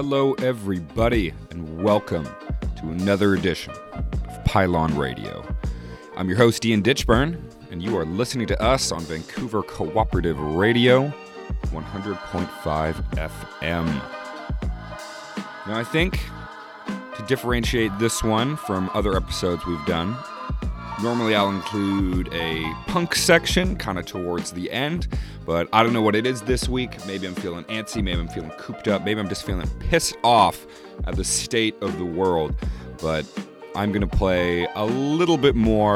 Hello, everybody, and welcome to another edition of Pylon Radio. I'm your host, Ian Ditchburn, and you are listening to us on Vancouver Cooperative Radio, 100.5 FM. Now, I think to differentiate this one from other episodes we've done, normally I'll include a punk section kind of towards the end, but I don't know what it is this week. Maybe I'm feeling antsy, maybe I'm feeling cooped up, maybe I'm just feeling pissed off at the state of the world. But I'm going to play a lot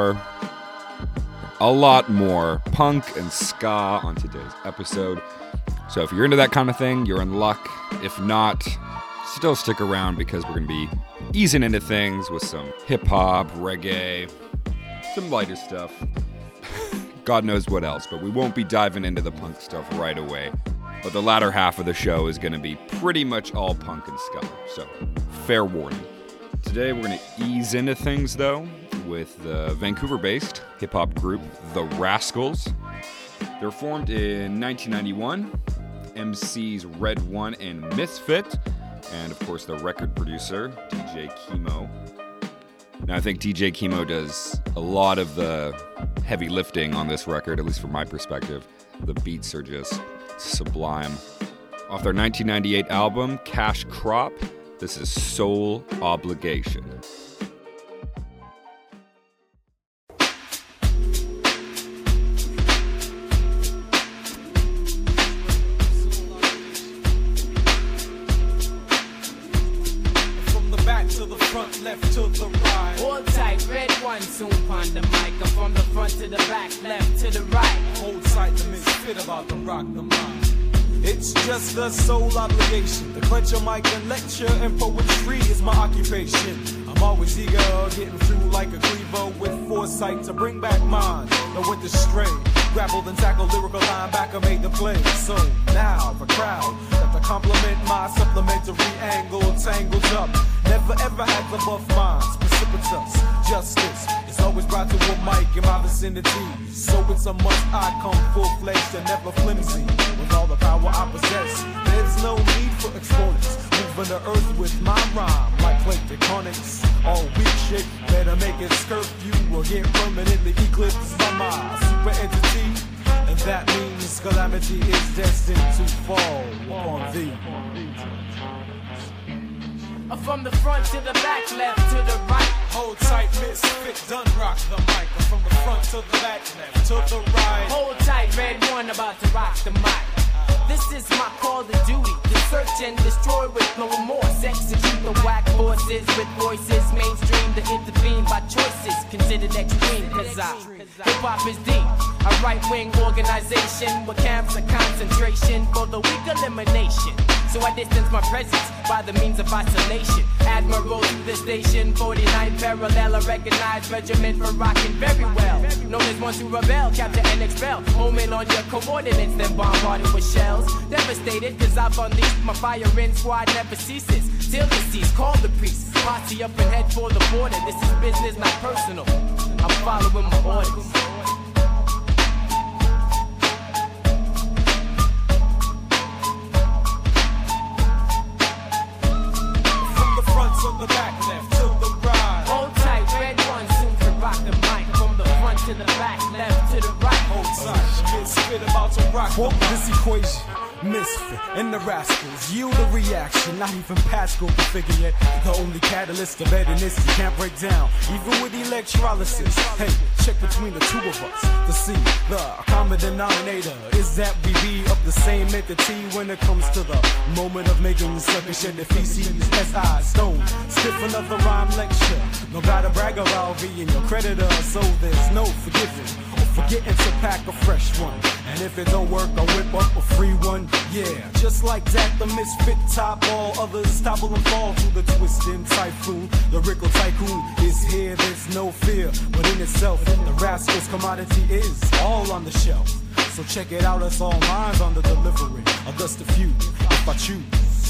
more punk and ska on today's episode. So if you're into that kind of thing, you're in luck. If not, still stick around because we're going to be easing into things with some hip-hop, reggae, some lighter stuff. God knows what else, but we won't be diving into the punk stuff right away. But the latter half of the show is going to be pretty much all punk and ska, so fair warning. Today we're going to ease into things, though, with the Vancouver-based hip-hop group The Rascals. They're formed in 1991, MCs Red One and Misfit, and of course the record producer, DJ Kimo. Now, I think DJ Kimo does a lot of the heavy lifting on this record, at least from my perspective. The beats are just sublime. Off their 1998 album, Cash Crop, this is Soul Obligation. From the back to the front, left to the right. Hold tight, Red One soon on the mic. I'm from the front to the back, left to the right. Hold tight, the misfit about to rock the mind. It's just a soul obligation to clench a mic and lecture, and poetry is my occupation. I'm always eager, getting through like a cleaver with foresight to bring back mine. Know when to stray, grappled and tackled, lyrical linebacker made the play. So now the crowd got to compliment my supplementary angle, tangled up. Never ever had the buff minds, precipitous. Justice is always brought to a mic in my vicinity. So it's a must I come full-fledged and never flimsy. With all the power I possess, there's no need for exponents. Moving the earth with my rhyme like plate tectonics. All weak shit, better make it skirt you or get permanently eclipsed by my super entity. And that means calamity is destined to fall on thee. From the front to the back, left to the right. Hold tight, misfit, done rock the mic. From the front to the back, left to the right. Hold tight, Red One about to rock the mic. This is my call to duty, to search and destroy with no remorse. Execute the whack forces with voices, mainstream to intervene by choices considered extreme. Cause hip-hop is deep, a right-wing organization with camps of concentration for the weak elimination. So I distance my presence by the means of isolation. Admiral to the station, 49 parallel, a recognized regiment for rocking very well. Known as one to rebel, capture and expel. Homing on your coordinates, then bombarded with shells. Devastated, cause I've unleashed my firing squad never ceases. Till the seas, call the priest. Posse up and head for the border. This is business, not personal. I'm following my orders. To the back, left to the right. Hold tight, Red One soon to rock the mic. From the front to the back, left to the right. Hold tight, misfit about to rock the mic. This equation, misfit and the rascals yield a reaction. Not even Pascal can figure yet. The only catalyst of this you can't break down, even with electrolysis. Hey, check between the two of us to see the common denominator is that we be of the same entity when it comes to the moment of making the sucker shed the feces. S.I. Stone, stiff another rhyme lecture. No gotta brag about being your creditor, so there's no forgiving or forgetting to pack a fresh one. And if it don't work, I'll whip up a free one. Yeah, just like that, the misfit top all others topple and fall to the twisting typhoon. The Rickle Tycoon is here, there's no fear. But in itself, the Rascals commodity is all on the shelf. So check it out, it's all minds on the delivery of just a few, if I choose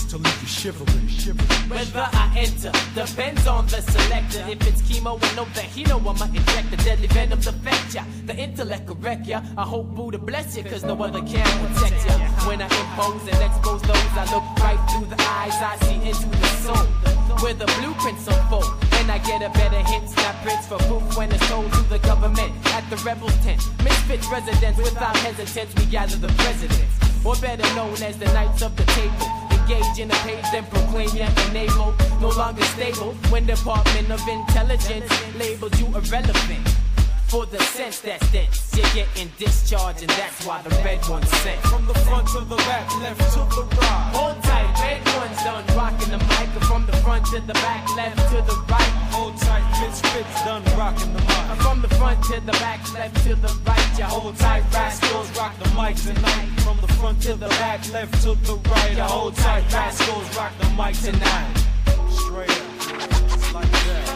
to leave you shivering. Whether I enter depends on the selector. If it's chemo and no Vahino, I'ma inject the deadly venom to affect ya. The intellect will wreck ya. I hope Buddha bless ya, cause no other can protect ya. When I impose and expose those, I look right through the eyes, I see into the soul, where the blueprints unfold. And I get a better hint, snap prints for proof when it's told to the government at the rebel tent. Misfits residents, without hesitance, we gather the presidents, or better known as the Knights of the Table. Engage in a page, then proclaim yet enable. No longer stable when Department of Intelligence labeled you irrelevant. For the sense that's dense, you're getting discharged, and that's why the red one's sent. From the front to the back, left to the right. Hold tight, red one's done rocking the mic. From the front to the back, left to the right. Hold tight, misfits done rocking the mic. From the front to the back, left to the right. You hold tight, rascals, rock the mic tonight. From the front to the back, left to the right. You hold tight, rascals, rock the mic tonight. Straight up, it's like that.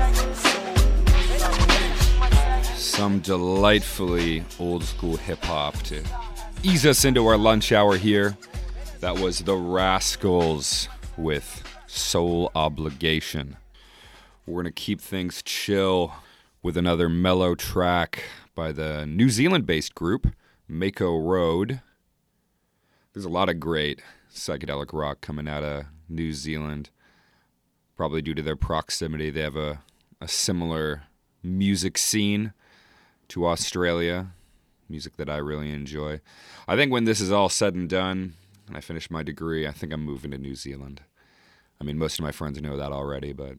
Some delightfully old school hip hop to ease us into our lunch hour here. That was the Rascals with Soul Obligation. We're going to keep things chill with another mellow track by the New Zealand-based group, Mako Road. There's a lot of great psychedelic rock coming out of New Zealand. Probably due to their proximity, they have a similar music scene to Australia, music that I really enjoy. I think when this is all said and done, and I finish my degree, I think I'm moving to New Zealand. I mean, most of my friends know that already, but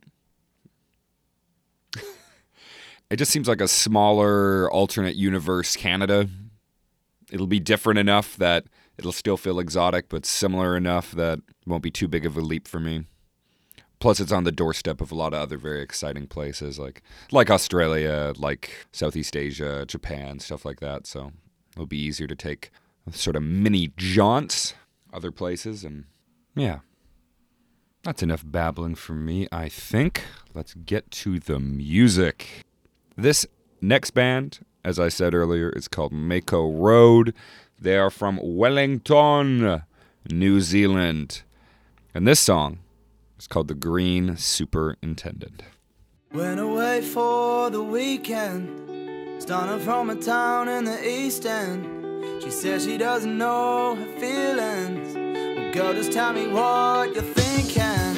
it just seems like a smaller alternate universe Canada. It'll be different enough that it'll still feel exotic, but similar enough that it won't be too big of a leap for me. Plus, it's on the doorstep of a lot of other very exciting places, like Australia, like Southeast Asia, Japan, stuff like that. So it'll be easier to take sort of mini jaunts other places. And yeah, that's enough babbling from me, I think. Let's get to the music. This next band, as I said earlier, is called Mako Road. They are from Wellington, New Zealand. And this song, it's called The Green Superintendent. Went away for the weekend, started from a town in the East End. She says she doesn't know her feelings. Well, girl, just tell me what you're thinking.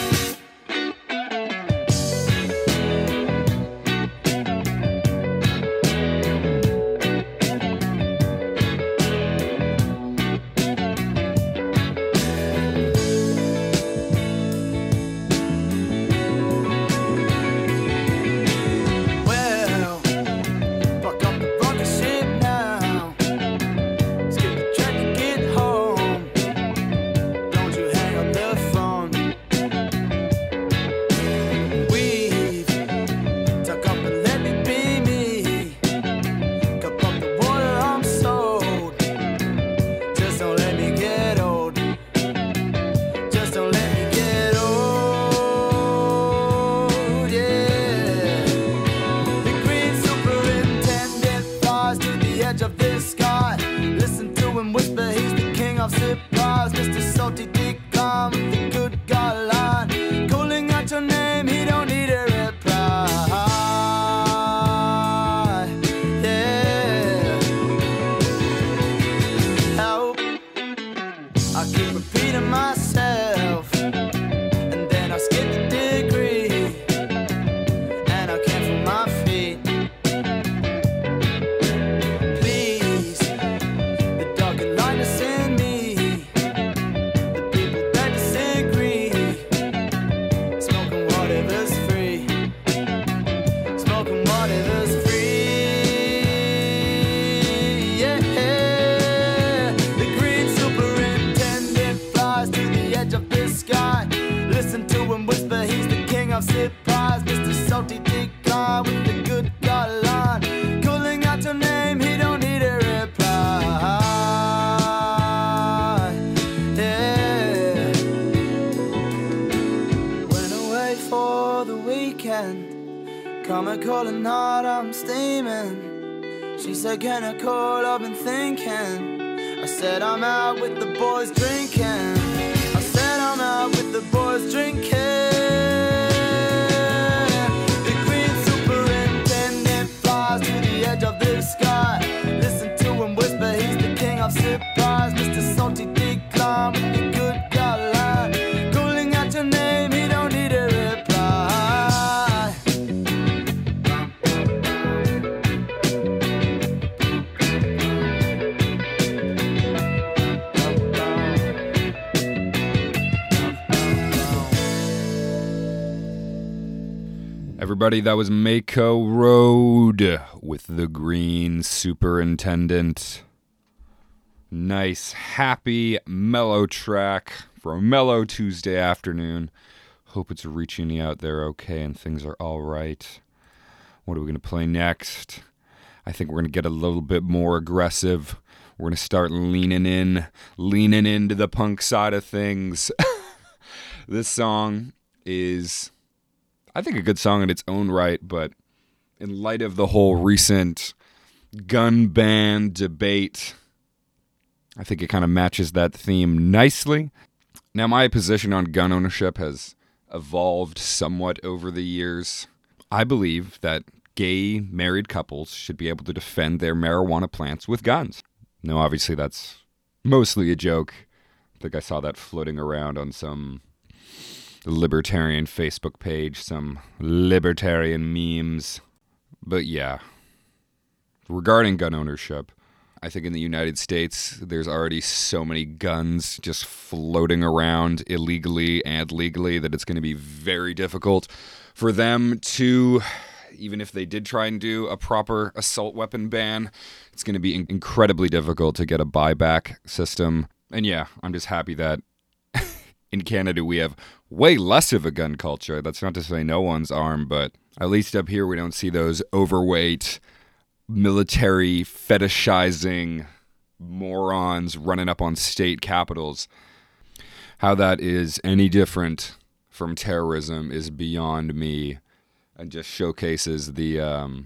Calling hard, I'm steaming. She said, can I call? I've been thinking. I said, I'm out with the boys drinking. I said, was drinking. The green superintendent flies to the edge of the sky. Listen to him whisper, he's the king of surprise. Mr. Salty Decline with the good God line. Calling out your name, he don't need a reply. Everybody, that was Mako Road with the Green Superintendent. Nice, happy, mellow track for a mellow Tuesday afternoon. Hope it's reaching you out there okay and things are all right. What are we going to play next? I think we're going to get a little bit more aggressive. We're going to start leaning into the punk side of things. This song is, I think, a good song in its own right, but in light of the whole recent gun ban debate, I think it kind of matches that theme nicely. Now, my position on gun ownership has evolved somewhat over the years. I believe that gay married couples should be able to defend their marijuana plants with guns. Now, obviously, that's mostly a joke. I think I saw that floating around on some libertarian Facebook page, some libertarian memes. But yeah, regarding gun ownership, I think in the United States, there's already so many guns just floating around illegally and legally that it's going to be very difficult for them to, even if they did try and do a proper assault weapon ban, it's going to be incredibly difficult to get a buyback system. And yeah, I'm just happy that in Canada we have way less of a gun culture. That's not to say no one's armed, but at least up here we don't see those overweight, military fetishizing morons running up on state capitals. How that is any different from terrorism is beyond me, and just showcases the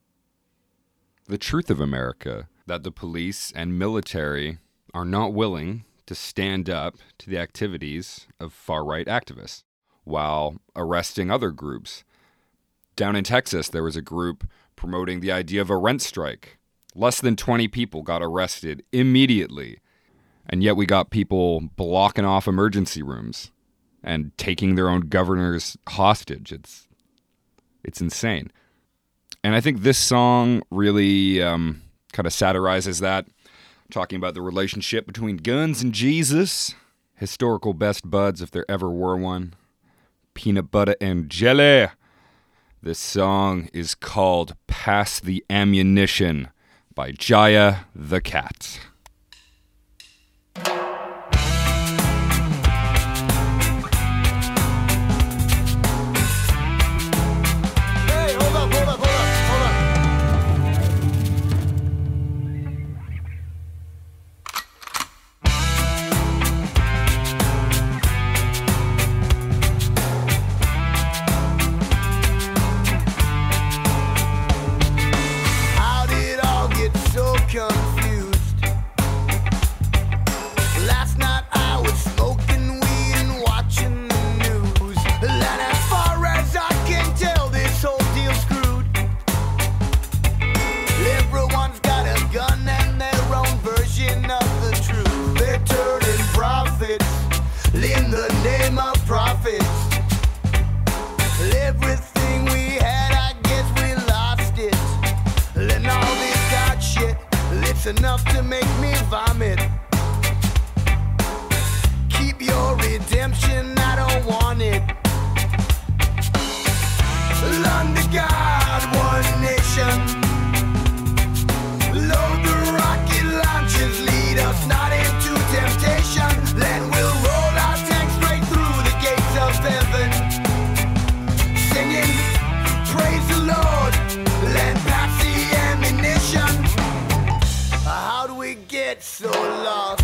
truth of America, that the police and military are not willing to stand up to the activities of far-right activists while arresting other groups. Down in Texas, there was a group promoting the idea of a rent strike. Less than 20 people got arrested immediately, and yet we got people blocking off emergency rooms and taking their own governors hostage. It's insane. And I think this song really kind of satirizes that, talking about the relationship between guns and Jesus, historical best buds if there ever were one, peanut butter and jelly. This song is called Pass the Ammunition by Jaya the Cat. Enough to make me vomit. Keep your redemption, I don't want it. Under God, one nation. Load the rocket launchers, lead us not into temptation. Then we'll roll our tanks straight through the gates of heaven. Singing, praise the Lord, then pass the ammunition. How do we get so lost?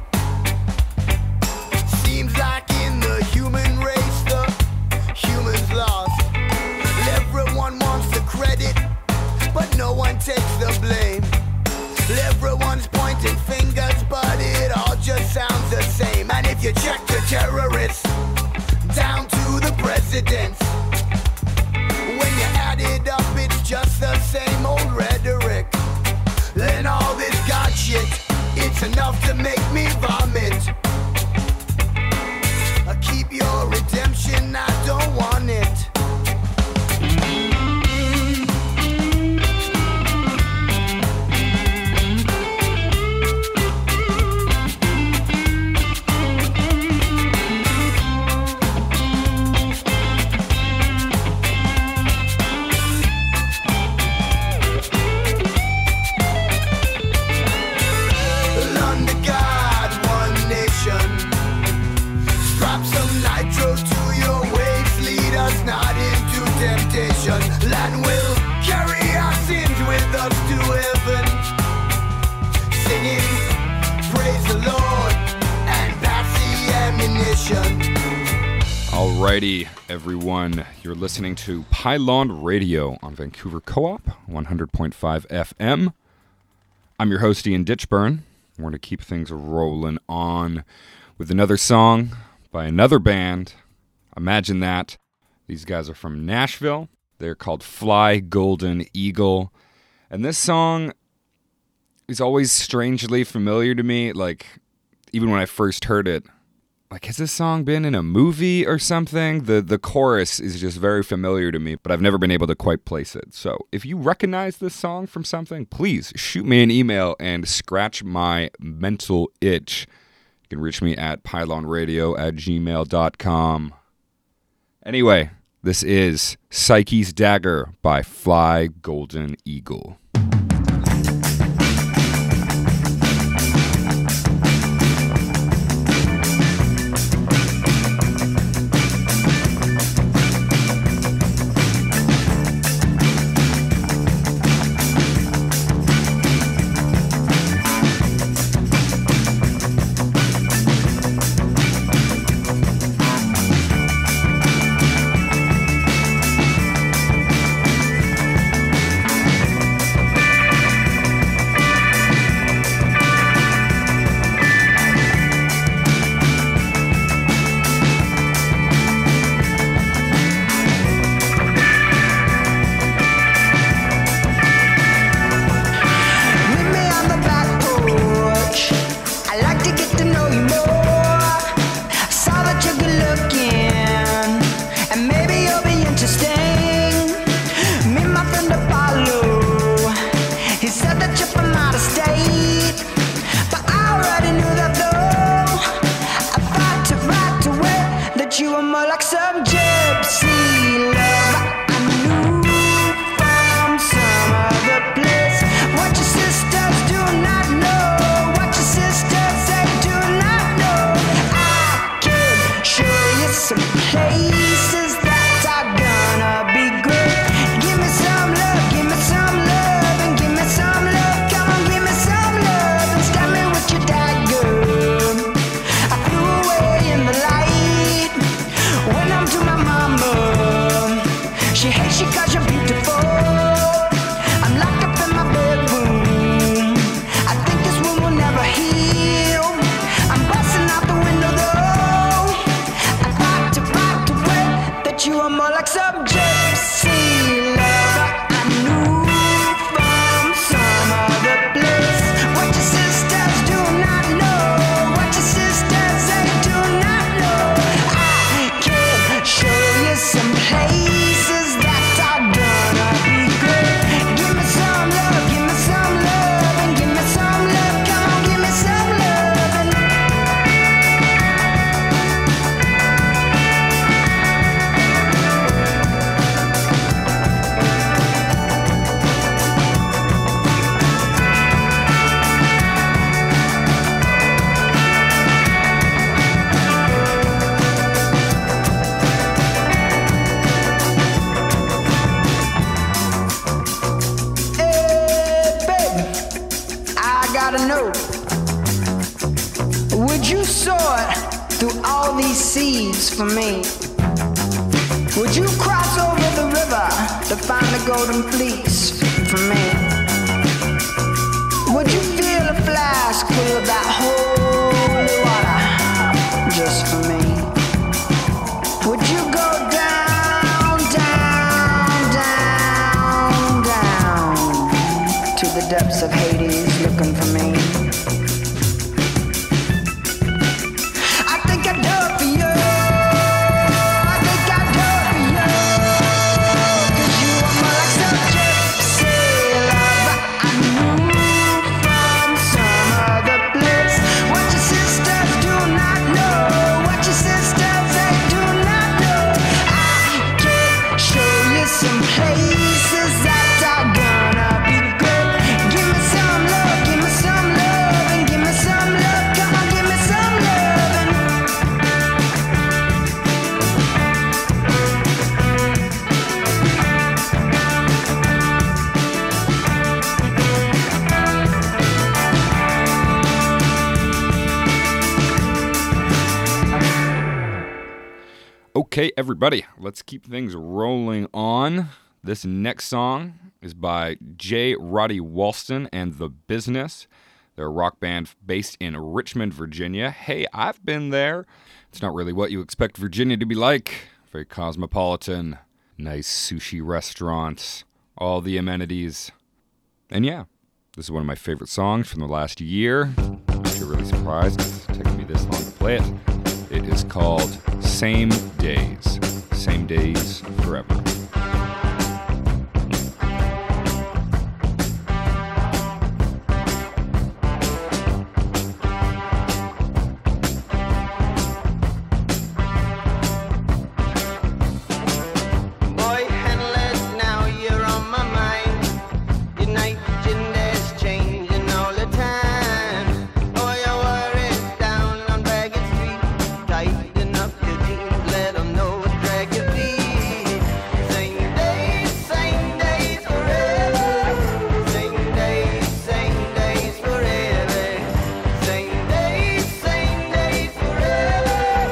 Seems like in the human race, the humans lost. Everyone wants the credit, but no one takes the blame. Everyone's pointing fingers, but it all just sounds the same. And if you check the terrorists, down to the presidents. When you add it up, it's just the same old rhetoric. Then all this God shit, it's enough to make me vomit. Keep your redemption, I don't want it. Land will carry our sins with us to heaven, singing praise the Lord and pass the ammunition. Alrighty, everyone, you're listening to Pylon Radio on Vancouver Co-op 100.5 FM. I'm your host, Ian Ditchburn. We're going to keep things rolling on with another song by another band. Imagine that. These guys are from Nashville. They're called Fly Golden Eagle. And this song is always strangely familiar to me. Like, even when I first heard it, like, has this song been in a movie or something? The chorus is just very familiar to me, but I've never been able to quite place it. So if you recognize this song from something, please shoot me an email and scratch my mental itch. You can reach me at pylonradio@gmail.com. Anyway, this is Psyche's Dagger by Fly Golden Eagle. For me, would you cross over the river to find the golden fleece for me? Would you fill a flask full of that holy water just for me? the depths of Hades looking for me. I think I'd do it for you. I think I'd do it for you. 'Cause you are more like some gypsy lover I knew from some other place. What your sisters do not know, what your sisters they do not know. I can show you some places that are gonna be great. Give me some love, give me some love, and give me some love. Come on, give me some loving. Okay, everybody, let's keep things rolling on. This next song is by J. Roddy Walston and The Business. They're a rock band based in Richmond, Virginia. Hey, I've been there. It's not really what you expect Virginia to be like. Very cosmopolitan, nice sushi restaurants, all the amenities. And yeah, this is one of my favorite songs from the last year. I'm actually really surprised it's taken me this long to play it. It is called Same Days. Same Days Forever. Boy, handless, now you're on my mind. Your night agenda's changing all the time. Oh, you're worried down on Baggett Street. Tighten up your jeans, let 'em know what drag your feet. Same days forever. Same days forever. Same days forever.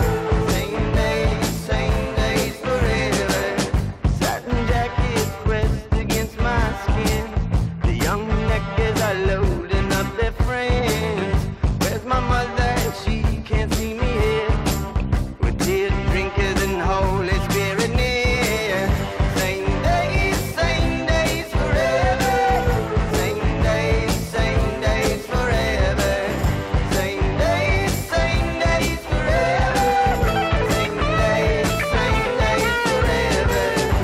Same days forever. Satin jacket pressed against my skin. The young neckers are loading up their friends. Where's my mother? She can't see me here. With tear drinkers and Holy Spirit near. Same days forever. Same days forever. Same days forever. Same days forever.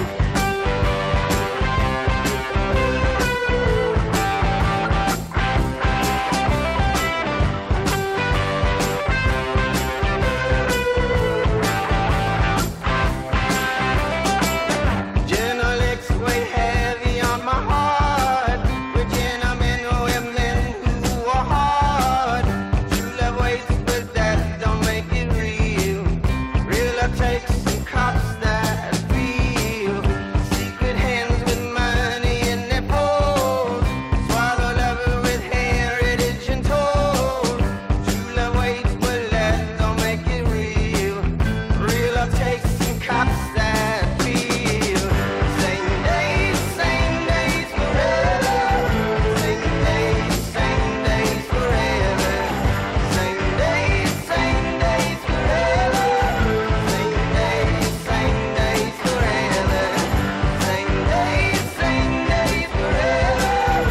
Journalists weigh heavy on my heart. We're gentlemen, women who are hard. True love waits, but that don't make it real. Real love takes some cops that feel. Secret hands with money in their poles. Swallow lover with heritage and toll. True love waits, but that don't make it real. Real love takes some cops that feel. Same days forever. Same days forever. Same days forever. Same days forever. Same days forever.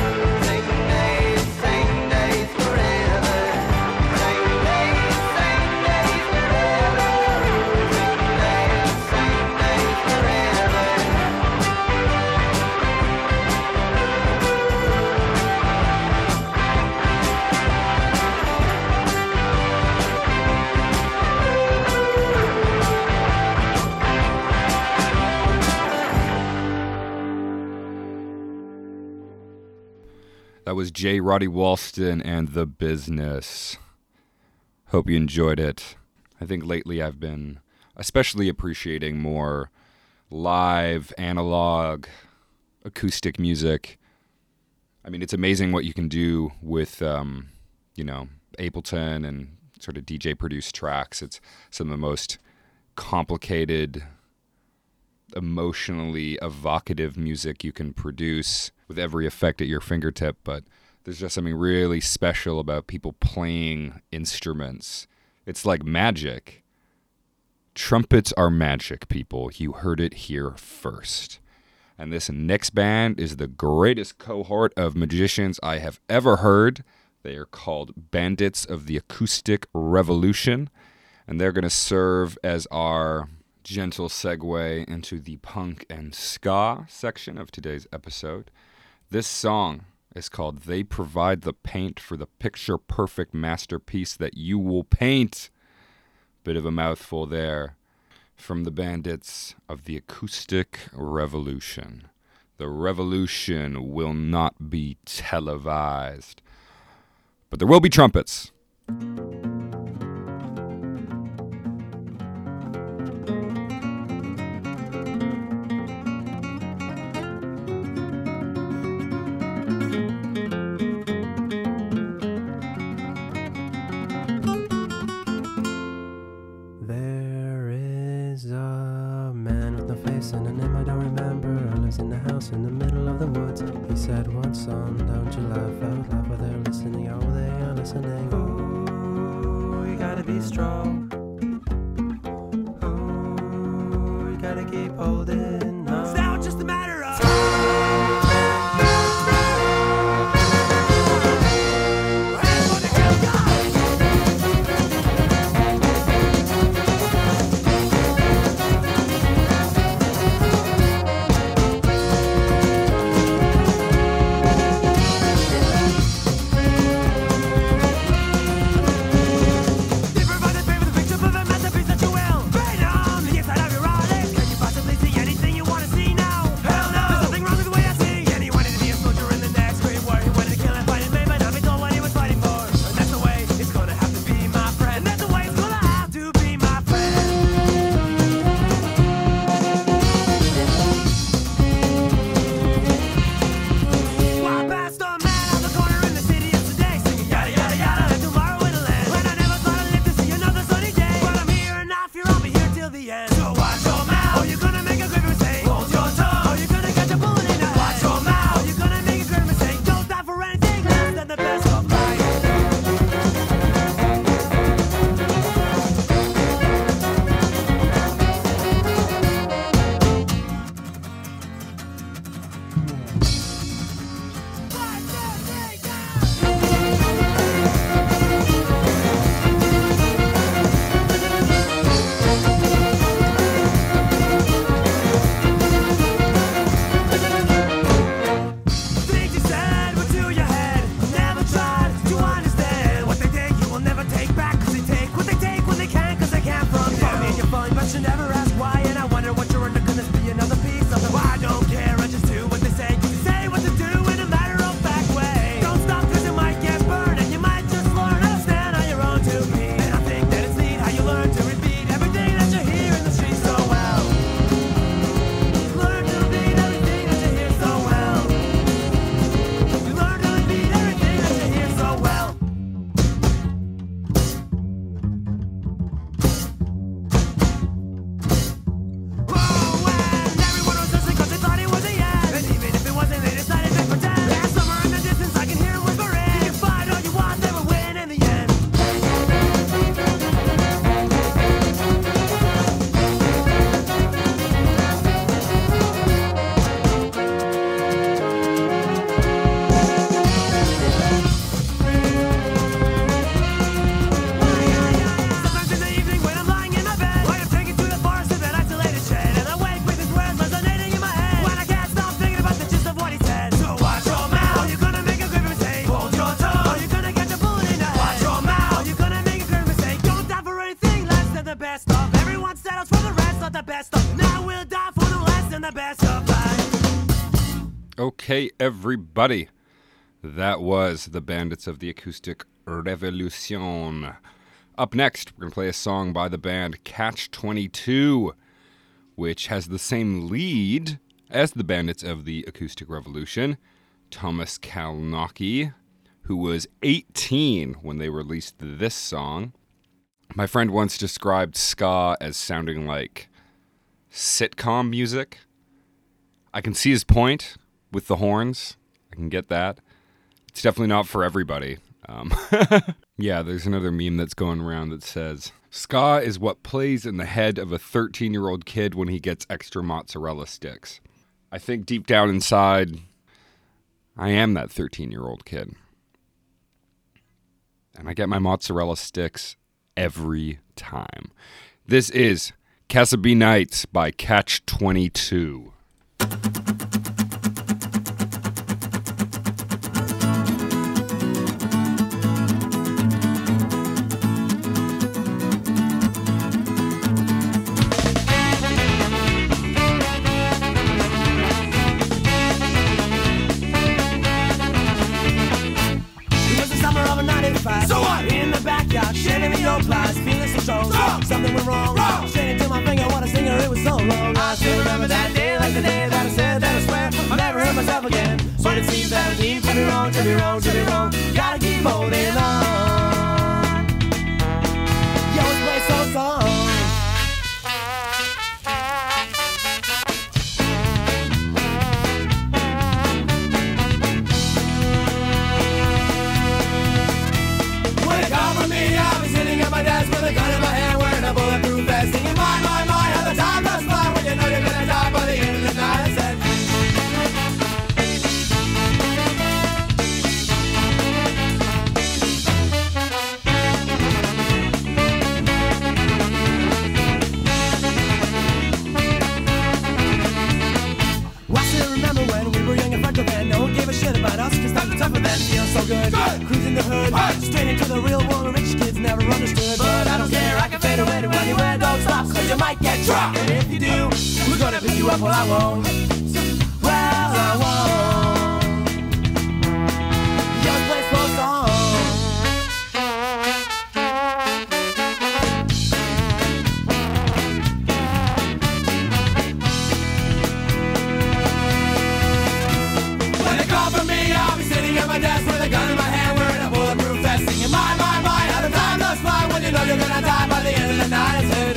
Same days forever. That was J. Roddy Walston and The Business. Hope you enjoyed it. I think lately I've been especially appreciating more live, analog, acoustic music. I mean, it's amazing what you can do with, Ableton and sort of DJ-produced tracks. It's some of the most complicated, emotionally evocative music you can produce with every effect at your fingertip, but there's just something really special about people playing instruments. It's like magic. Trumpets are magic, people. You heard it here first. And this next band is the greatest cohort of magicians I have ever heard. They are called Bandits of the Acoustic Revolution, and they're going to serve as our gentle segue into the punk and ska section of today's episode. This song is called They Provide the Paint for the Picture-Perfect Masterpiece That You Will Paint. Bit of a mouthful there. From the Bandits of the Acoustic Revolution. The revolution will not be televised, but there will be trumpets. And a name I don't remember. I lives in the house in the middle of the woods. He said, "What son? Don't you laugh out loud while they're listening? Oh, they are listening. Ooh, you gotta be strong. Ooh, you gotta keep holding on. It's now just a matter of Okay, everybody. That was the Bandits of the Acoustic Revolution. Up next, we're going to play a song by the band Catch-22, which has the same lead as the Bandits of the Acoustic Revolution, Thomas Kalnoky, who was 18 when they released this song. My friend once described ska as sounding like sitcom music. I can see his point with the horns. I can get that. It's definitely not for everybody. Yeah, there's another meme that's going around that says, ska is what plays in the head of a 13-year-old kid when he gets extra mozzarella sticks. I think deep down inside, I am that 13-year-old kid. And I get my mozzarella sticks every time. This is Casabee Nights by Catch-22. So what? In the backyard, shedding the old plies, feeling so strong. Something went wrong. Straight into my finger, what a singer, it was so long. I still remember that day, like the day that I said that I swear I'll never hurt myself again. But it seems that I'm deep to be wrong, to be wrong, to be wrong. Gotta keep holding on. You always play so song. My desk with a gun in my hand, wearing a bulletproof vest, singing my, how the time does fly when you know you're gonna die by the end of the night. I said, well, I still remember when we were young and freckled then. No one gave a shit about us, cause times were tougher then. Feels so good, cruising the hood, straight into the real world where rich kids never understood. But I don't care, I can fade away to anywhere, don't stop, cause you might get dropped. And if you do, who's gonna pick you up? Well, I won't. Well, I won't. You always play slow songs. When they call for me, I'll be sitting at my desk with a gun in my hand, wearing a bulletproof vest, singing my, how the time does fly when you know you're gonna die by the end of the night. I said,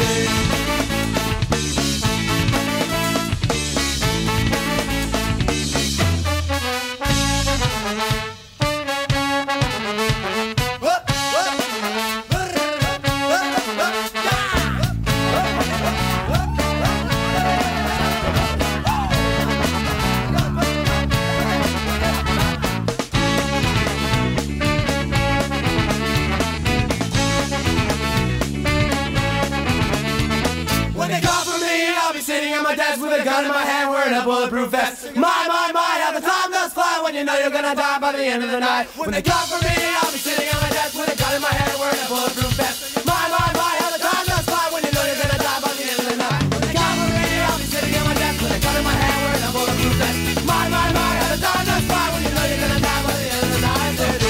with a gun in my hand, wearing a bulletproof vest. My, how the time does fly when you know you're gonna die by the end of the night. When they come for me, I'll be sitting on my desk with a gun in my hand, wearing a bulletproof vest. My, how the time does fly when you know you're gonna die by the end of the night. When they come for me, I'll be sitting on my desk with a gun in my hand, wearing a bulletproof vest. My, how the time does fly when you know you're gonna die by the end of the night.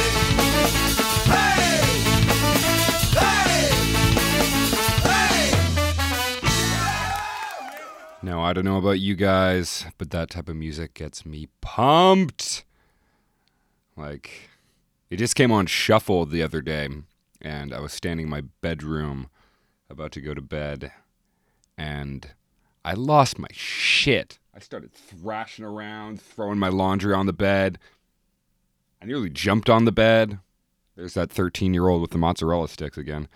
Hey! Hey! Hey! Now, I don't know about you guys, but that type of music gets me pumped. Like, it just came on shuffle the other day, and I was standing in my bedroom about to go to bed, and I lost my shit. I started thrashing around, throwing my laundry on the bed. I nearly jumped on the bed. There's that 13-year-old with the mozzarella sticks again.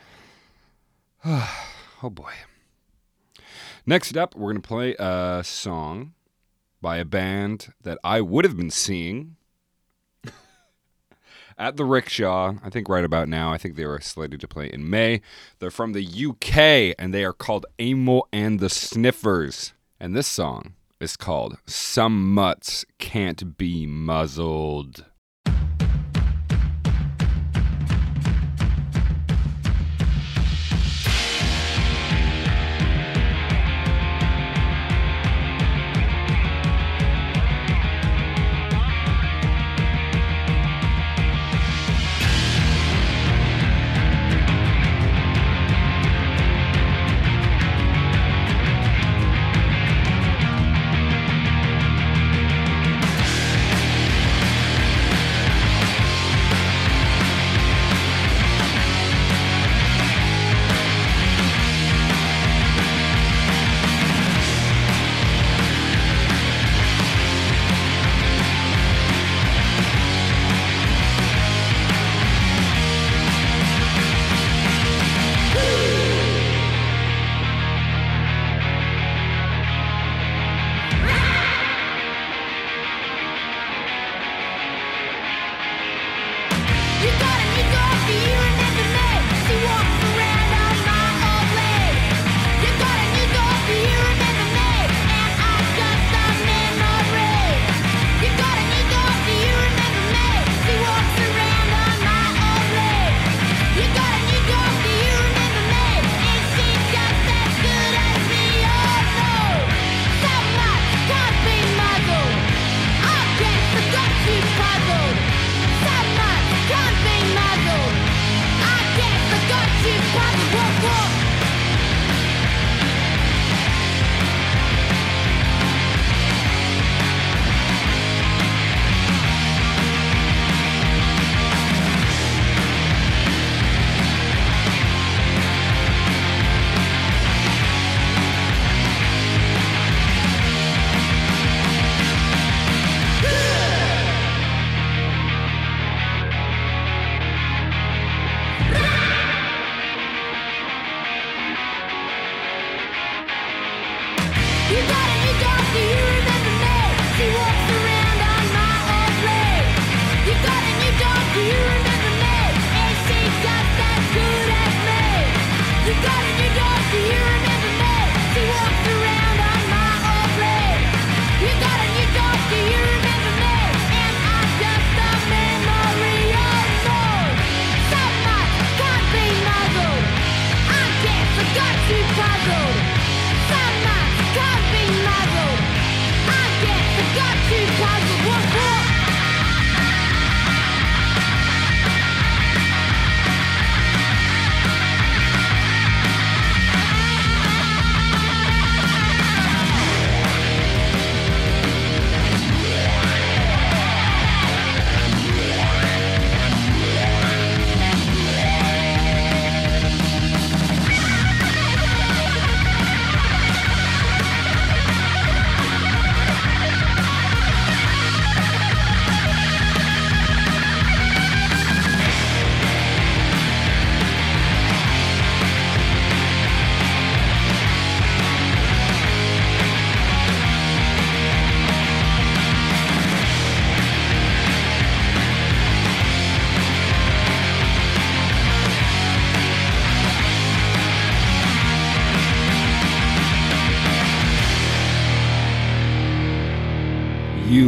Oh boy. Next up, we're going to play a song by a band that I would have been seeing at the Rickshaw, I think right about now. I think they were slated to play in May. They're from the UK, and they are called Amo and the Sniffers. And this song is called Some Mutts Can't Be Muzzled.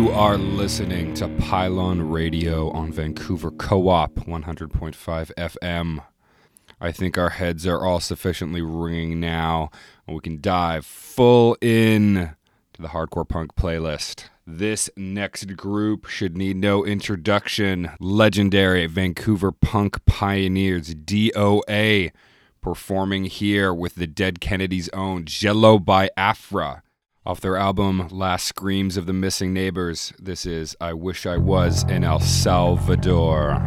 You are listening to Pylon Radio on Vancouver Co-op 100.5 FM. I think our heads are all sufficiently ringing now, and we can dive full in to the hardcore punk playlist. This next group should need no introduction. Legendary Vancouver punk pioneers, DOA, performing here with the Dead Kennedys' own Jello by Afra. Off their album Last Screams of the Missing Neighbors, this is I Wish I Was in El Salvador.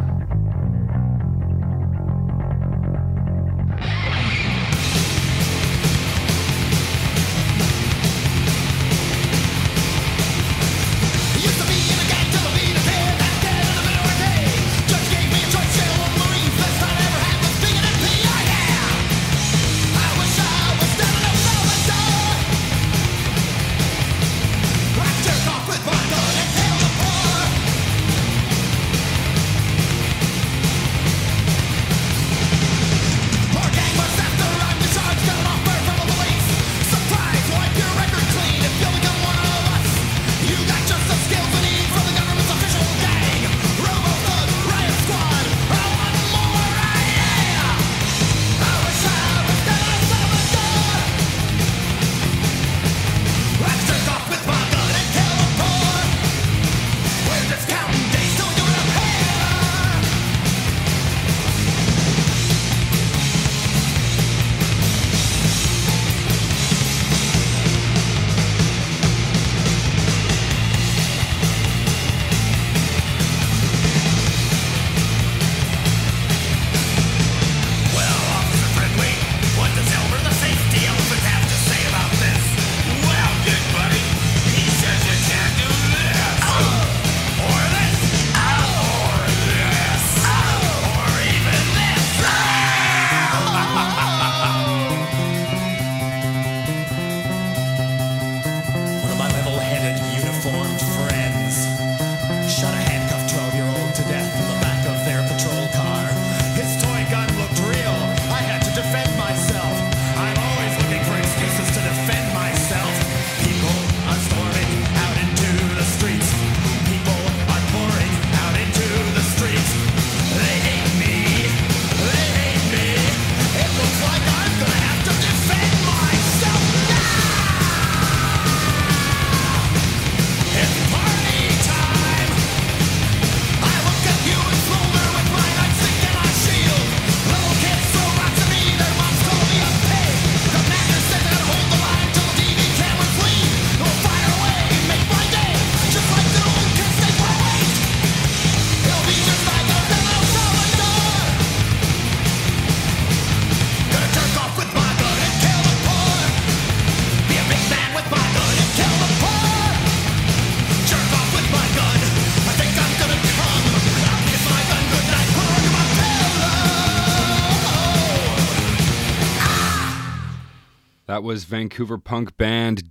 That was Vancouver punk band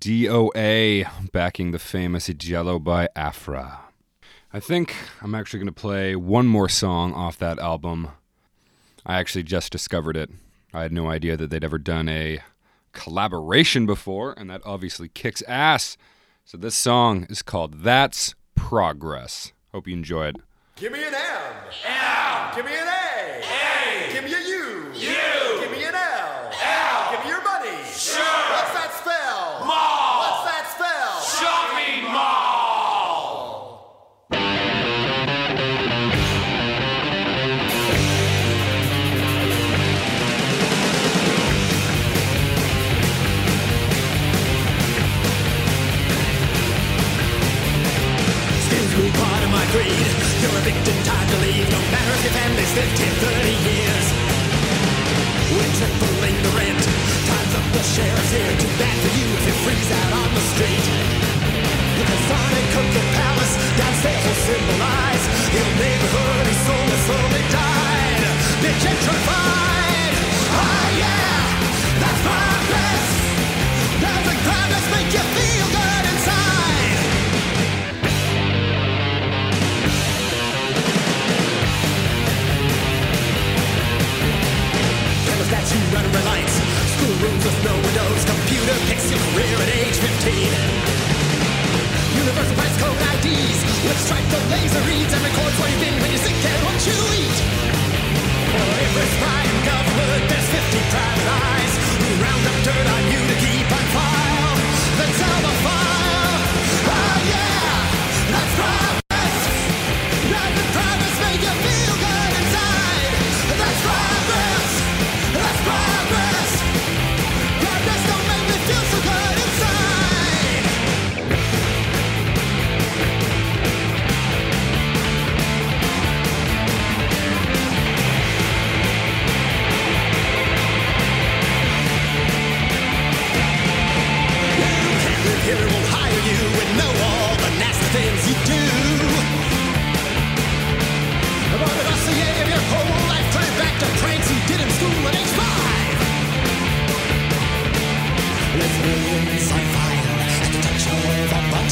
DOA backing the famous Jello by Afra. I think I'm actually going to play one more song off that album. I actually just discovered it. I had no idea that they'd ever done a collaboration before, and that obviously kicks ass. So this song is called That's Progress. Hope you enjoy it. Give me an M. L. Give me an A. A. Give me a U. U. Give me an L. L. Give me your money. Sure. What's that spell? Mall. What's that spell? Shopping mall. Skills grew part of my creed. You're a victim, time to leave. No matter if your family's 50, 30 years. We're tripling the rent. Time's up, the sheriff's here. Too bad for you if you freeze out on the street. The Sonic Cookie Palace downstairs will symbolize your neighborhood is slowly died. Been gentrified. Oh yeah, that's progress. Does the progress make you feel good inside?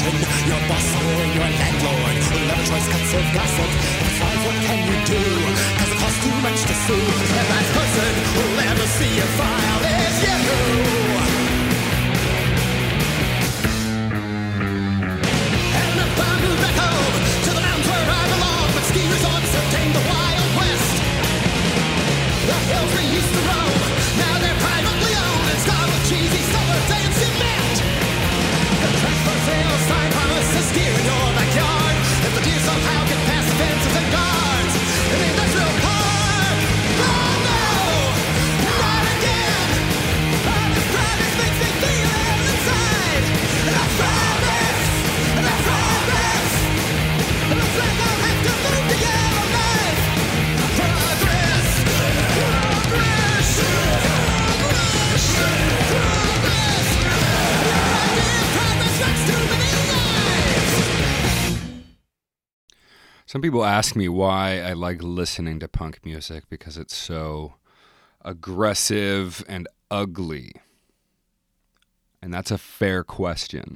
heaven, your boss or your landlord will never choice cuts of gossip. If it's life, what can you do? Cause it costs too much to sue. The last person who'll ever see your file is you. And if I move back home to the mountains where I belong, but ski resorts have tamed the Wild West. The hills we used to roam, now they're privately owned and starred with cheesy stores and cement. The trash for sale sign promises deer in your backyard. If the deer somehow get past the fences and guards in the industrial park, oh no, not again. Oh, this promise makes me feel it inside. The promise. Looks like I'll have to move to Yellowknife. Progress. Some people ask me why I like listening to punk music because it's so aggressive and ugly. And that's a fair question.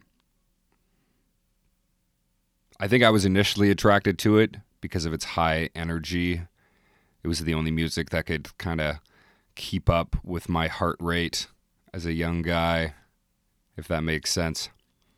I think I was initially attracted to it because of its high energy. It was the only music that could kind of keep up with my heart rate as a young guy, if that makes sense.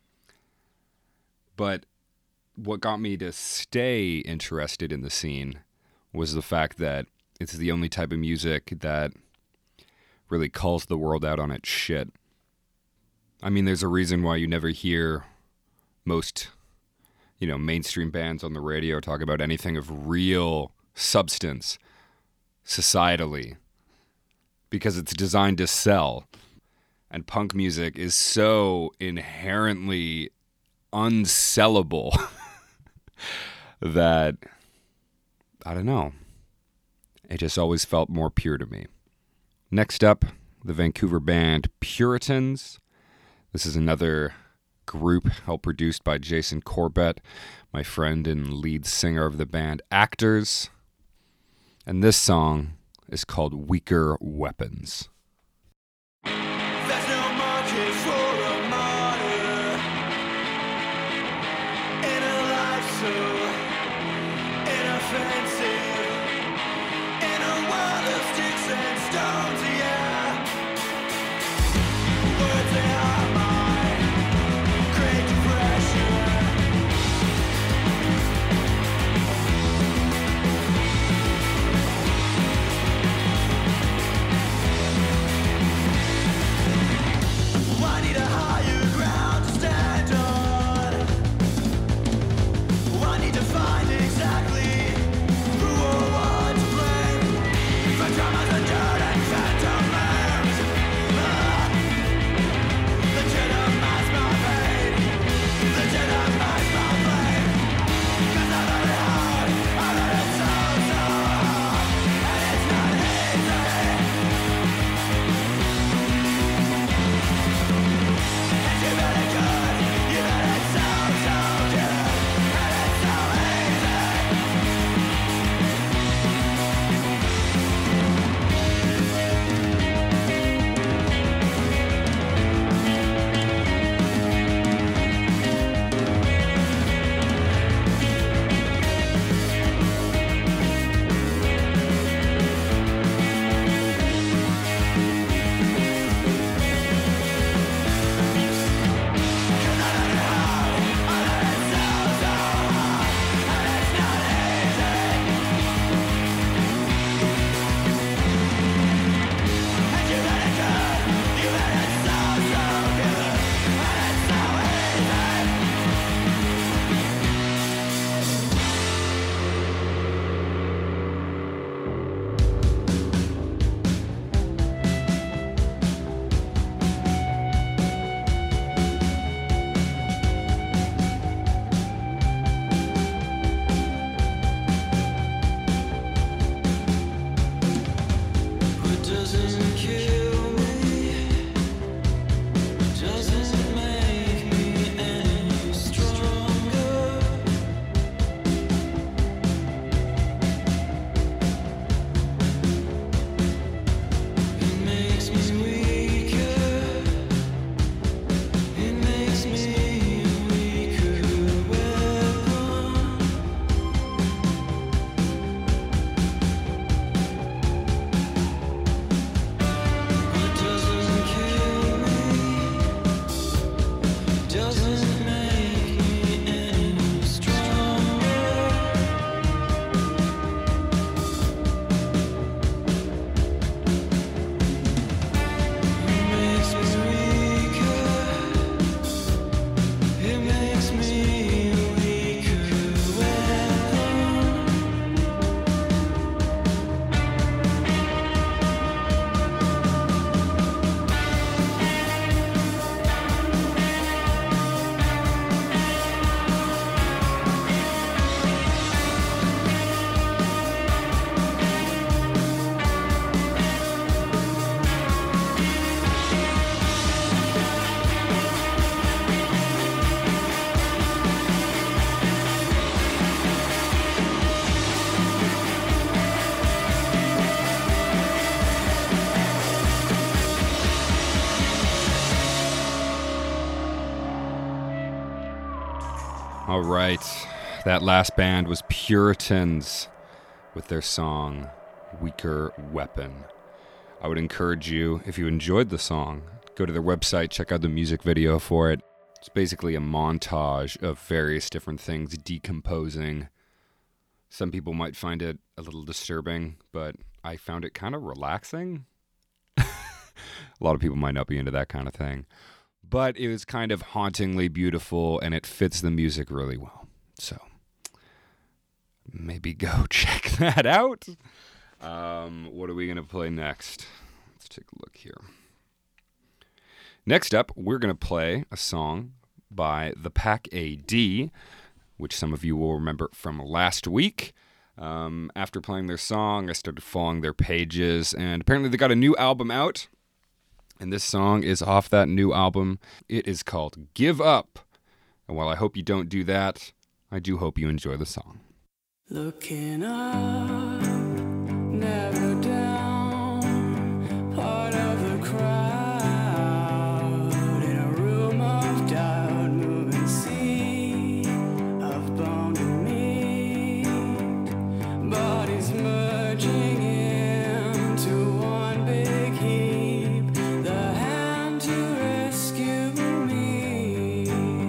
But what got me to stay interested in the scene was the fact that it's the only type of music that really calls the world out on its shit. I mean, there's a reason why you never hear most, mainstream bands on the radio talk about anything of real substance societally, because it's designed to sell. And punk music is so inherently unsellable that, I don't know, it just always felt more pure to me. Next up, the Vancouver band Puritans. This is another group helped produced by Jason Corbett, my friend and lead singer of the band Actors. And this song is called Weaker Weapons. There's no market for a martyr in a life so inoffensive, in a world of sticks and stones, yeah. Words they are my great depression. Why All right. That last band was Puritans with their song, Weaker Weapon. I would encourage you, if you enjoyed the song, go to their website, check out the music video for it. It's basically a montage of various different things decomposing. Some people might find it a little disturbing, but I found it kind of relaxing. A lot of people might not be into that kind of thing. But it was kind of hauntingly beautiful, and it fits the music really well. So maybe go check that out. What are we going to play next? Let's take a look here. Next up, we're going to play a song by The Pack AD, which some of you will remember from last week. After playing their song, I started following their pages, and apparently they got a new album out. And this song is off that new album. It is called Give Up. And while I hope you don't do that, I do hope you enjoy the song. Looking up, never down, part of the crowd, in a room of doubt, moving sea of bone and meat, bodies merging into one big heap, the hand to rescue me,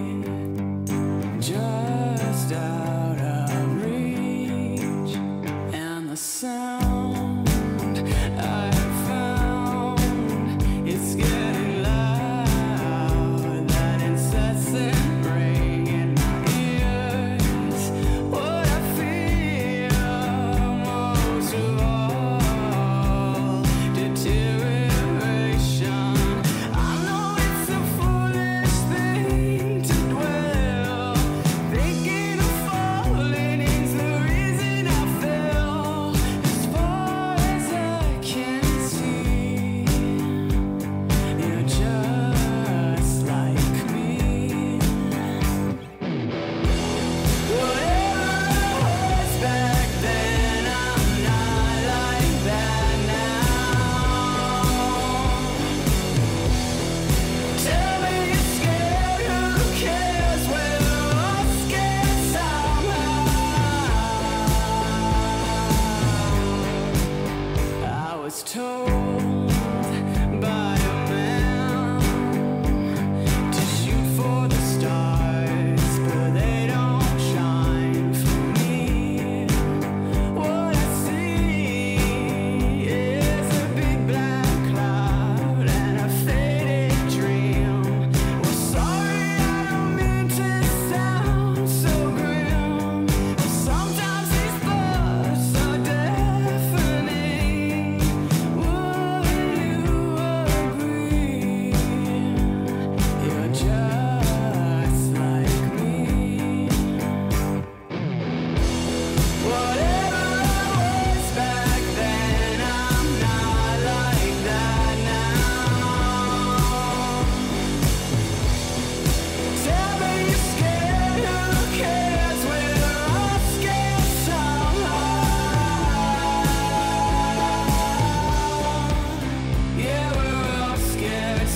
just out of reach, and the sound I have found, it's getting loud, that incessant ring in my ears, what I feel most of all, deterioration. I know it's a foolish thing to dwell, thinking of falling is the reason I fell. As far as I can see, you're just like me. Whatever I was back then, I'm not like that now. Tell me you're scared, who cares? We're all scared somehow. I was told by a man to shoot for the stars, but they don't shine for me. What I see is a big black cloud and a faded dream. Well, sorry, I don't mean to sound so grim, but sometimes these thoughts are deafening. Would you agree? You're just like me. Whatever I was back then, I'm not like that now. Tell me you're scared, who cares? We're all scared somehow. Yeah, we're all scared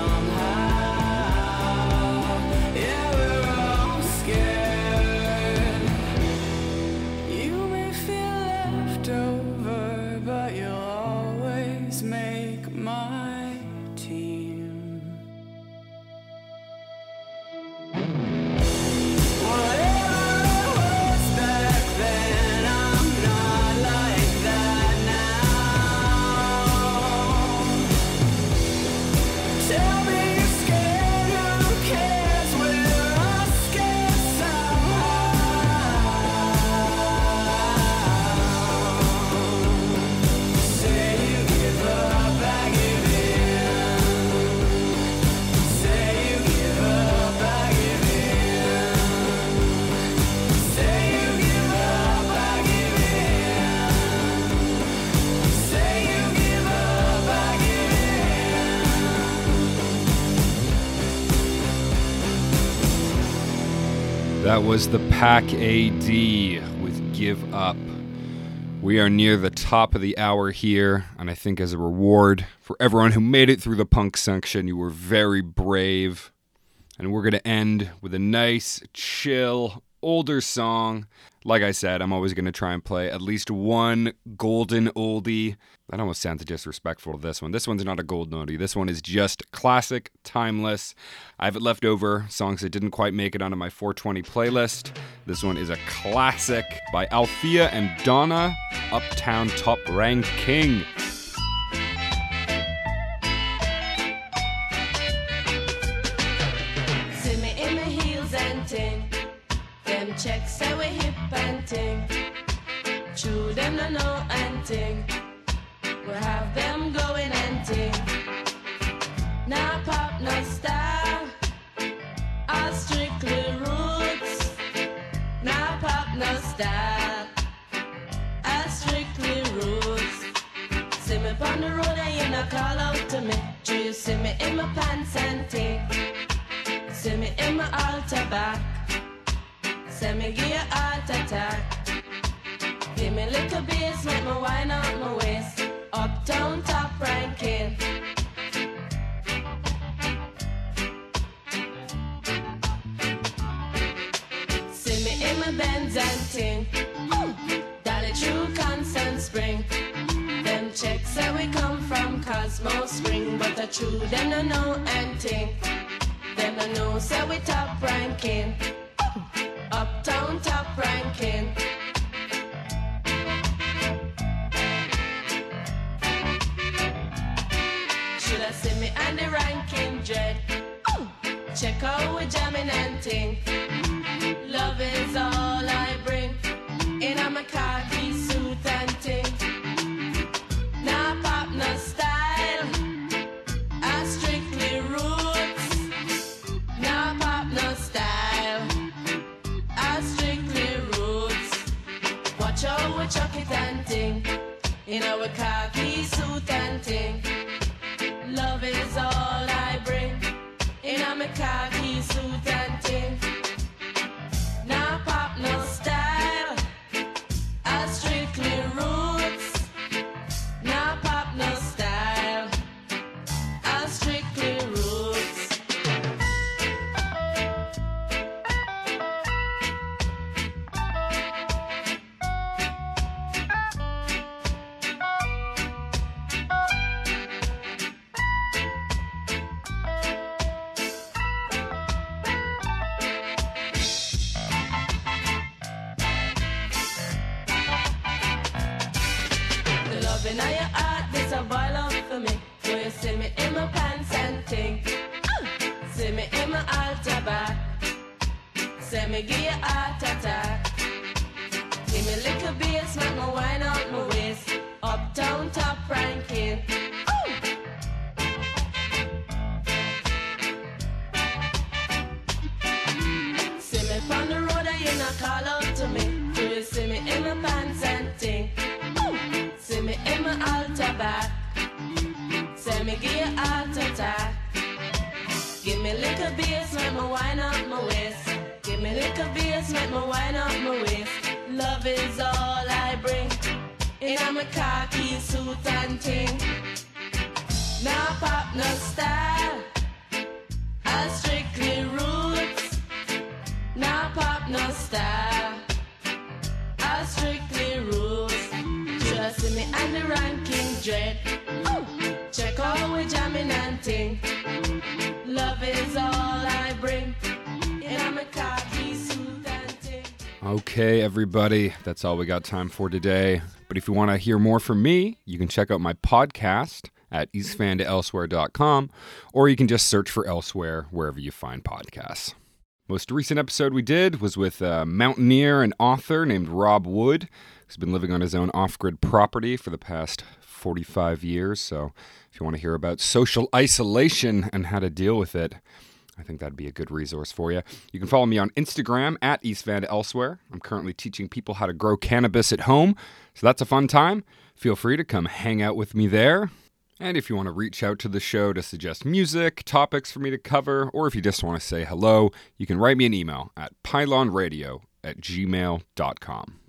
somehow. Yeah, we're all scared. You may feel left over, but you'll always make my team. Whatever I was back then, I'm not like that now. Tell me you're scared, who cares? We're all scared somehow. Say you give up, I give in. Say you give up, I give in. Say you give up, I give in. Say you give up, I give in. That was The Pack AD with Give Up. We are near the top of the hour here, and I think as a reward for everyone who made it through the punk section, you were very brave. And we're going to end with a nice, chill, older song. Like I said, I'm always going to try and play at least one golden oldie. That almost sounds disrespectful to this one. This one's not a golden oldie. This one is just classic, timeless. I have it left over, songs that didn't quite make it onto my 420 playlist. This one is a classic by Althea and Donna, Uptown Top Ranking. See me in my heels and ting. Them checks say we hip and ting. True them no know and ting. We have them going and ting. Now pop no style. All strictly roots. Now pop no style. All strictly roots. See me on the road and you not call out to me. Do you see me in my pants and ting? See me in my altar back. Say me give you heart attack. Give me little bass, make me wind up my waist. Uptown Top Ranking. See me in my Benz and ting. Dolly True Constant Spring. Them checks say we come from Cosmo Spring, but the true them no know and ting. Them no know say we top ranking. Uptown Top Ranking. Should I see me and the ranking dread? Check out we jamming and ting. Love is all I bring. In a my khaki suit and ting. Now pop no style. I strictly roots. Now pop no style. I strictly roots. Watch out we chuck it and ting. In our khaki suit and ting. Love is all I bring. In a my khaki suit and ting. Now pop no style. I strictly roots. Now pop no style. I strictly roots. The love in your heart, this a boil up for me. So you see me in my pants and ting. See me in my altar back. Say me give you heart attack. Give me little bass, make me wind out my waist. Uptown Top Ranking. See me on the road and you not call out to me. Do you see me in my pants and ting? See me in my altar back. Say me give you heart attack. Give me little bass, make me wind up my waist. Give me little bass, make me wind up my waist. Love is all I bring. In a my khaki suit and ting. Now pop no style. I strictly roots. Now pop no style. I strictly roots. Just see me and the ranking dread. Check out we jamming and ting. Love is all I bring. And I'm a khaki suit and ting. Okay, everybody, that's all we got time for today. But if you want to hear more from me, you can check out my podcast at eastvantoelsewhere.com, or you can just search for Elsewhere wherever you find podcasts. Most recent episode we did was with a mountaineer and author named Rob Wood, who's been living on his own off-grid property for the past 45 years. So if you want to hear about social isolation and how to deal with it, I think that'd be a good resource for you. You can follow me on Instagram at eastvantoelsewhere. I'm currently teaching people how to grow cannabis at home, so that's a fun time. Feel free to come hang out with me there. And if you want to reach out to the show to suggest music, topics for me to cover, or if you just want to say hello, you can write me an email at pylonradio@gmail.com.